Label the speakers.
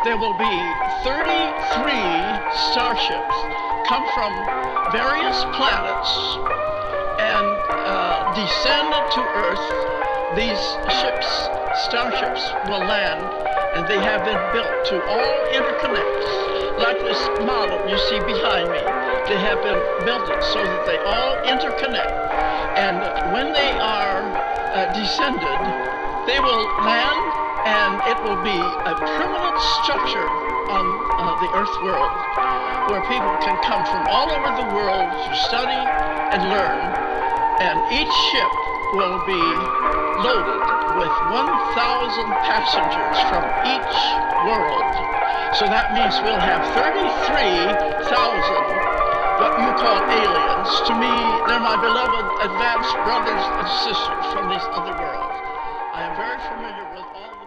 Speaker 1: there will be 33 starships come from various planets and descend to Earth. These starships will land, and they have been built to all interconnect. Like this model you see behind me, they have been built so that they all interconnect. And when they are descended, they will land, and it will be a permanent structure on the Earth world, where people can come from all over the world to study and learn. And each ship will be loaded with 1,000 passengers from each world. So that means we'll have 33,000 what you call aliens. To me, they're my beloved advanced brothers and sisters from these other worlds. I am very familiar with all